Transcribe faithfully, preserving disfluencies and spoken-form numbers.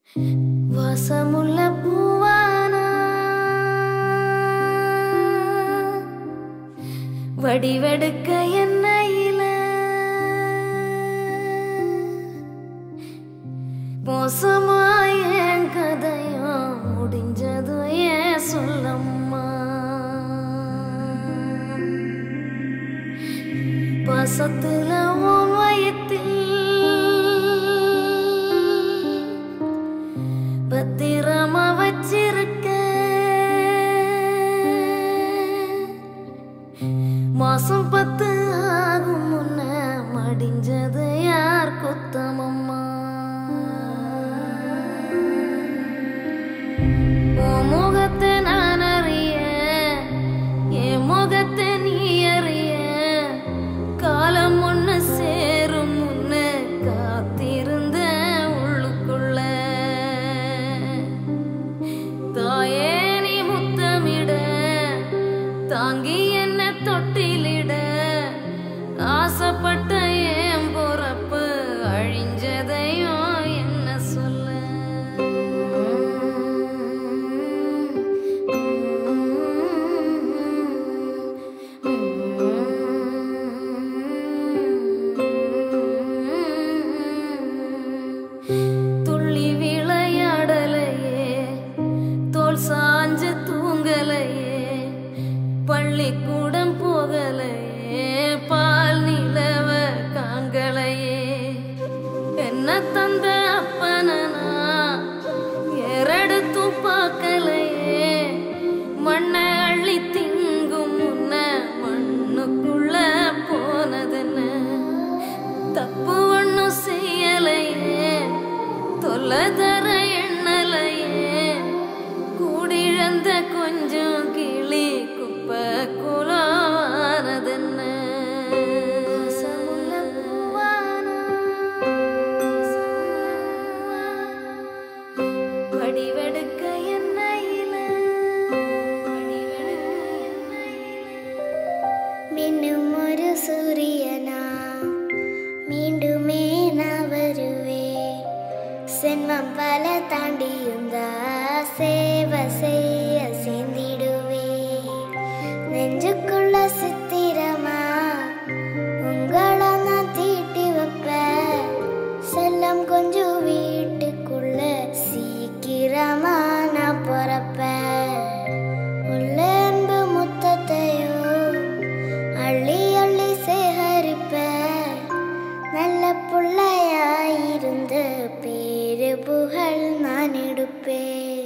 வாசமுள்ள பூவானா வடிவெடுக்க என்னையில மோசமாய கதையா முடிஞ்சது ஏன் சொல்லம்மா பாசத்துல உன் வயத்தில் பத்திரமா வச்சிருக்க மாசம் பத்து ஆகும் முன்ன மடிஞ்சது யார் குத்தமம்மா உன் முகத்தை நான் அறிய என் முகத்தை நீ அறிய காலம் ஒண்ணு சேரும் முன்ன காத்திருந்த உள்ளுக்குள்ள தாயே நீ முத்தமிட தாங்கி என்ன தொட்டிலிட ஆசைப்பட்ட ஏன் பொறப்பு அழிஞ்சதையும் என்ன சொல்ல துள்ளி விளையாடலையே தோல் சாஞ்சு தூங்கலையே பள்ளிக்கூடம் போகலையே பால் நிலவ காங்கலையே என்ன தந்த அப்பனா எரடுத்து பார்க்கலையே மண்ணை அள்ளி திங்கும் முன்ன மண்ணுக்குள்ள போனதுன்னு தப்பு ஒன்னும் செய்யலையே தொல்லை தர எண்ணலையே கூடிழந்த கொஞ்சம் கிளி குப்பை குலவானதென்ன வடிவெடுக்க என்னையில மின்னும் ஒரு சூரியனா மீண்டுமே நான் வருவே சென்மம் பல தாண்டியுந்தா சேவை செய்ய சேர்ந்திடுவே நெஞ்சுக்குள்ள சித்திரமா உங்களை நான் தீட்டி வைப்ப செல்லம் கொஞ்சம் வீட்டுக்குள்ள சீக்கிரமா நான் பொறப்ப உள்ள அன்பு முத்தத்தையோ அள்ளி அள்ளி சேகரிப்ப நல்ல புள்ளையாயிருந்து பேரு புகழ் நான் எடுப்பேன்.